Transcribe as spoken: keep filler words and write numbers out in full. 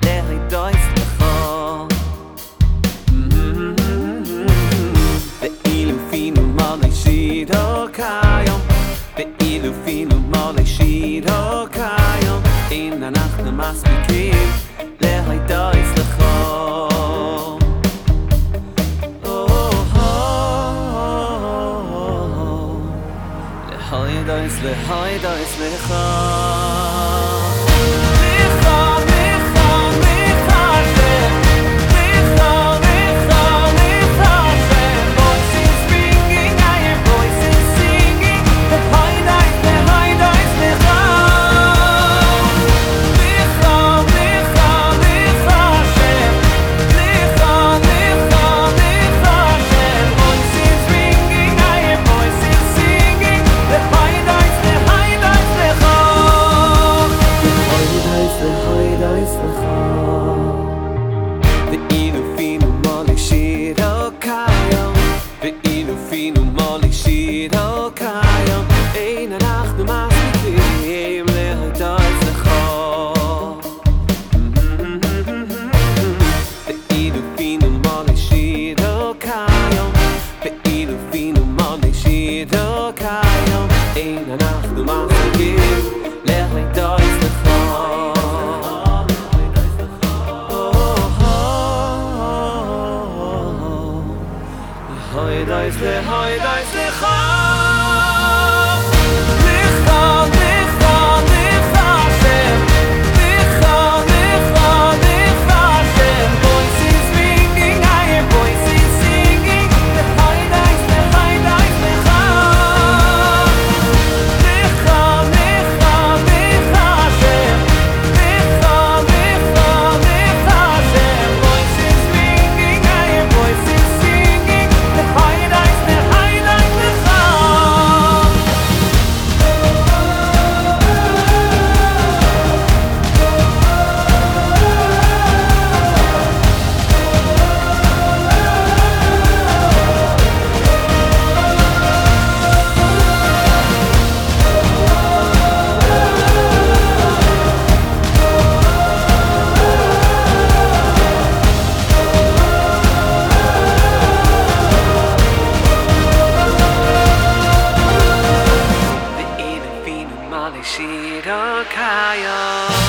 להידויס לך ואילו פינו מלא שידו כיום ואילו פינו מלא שידו כיום אין אנחנו מספיקים להידויס לך להידויס להידויס לך ואילו פינו מלא שידו כיום ואילו פינו מלא שידו כיום אין אנחנו מספיקים להידויס לך ואילו פינו מלא שידו כיום ואילו פינו מלא שידו כיום אין אנחנו מספיקים להידויס לך להידויס להידויס לך שידו כיום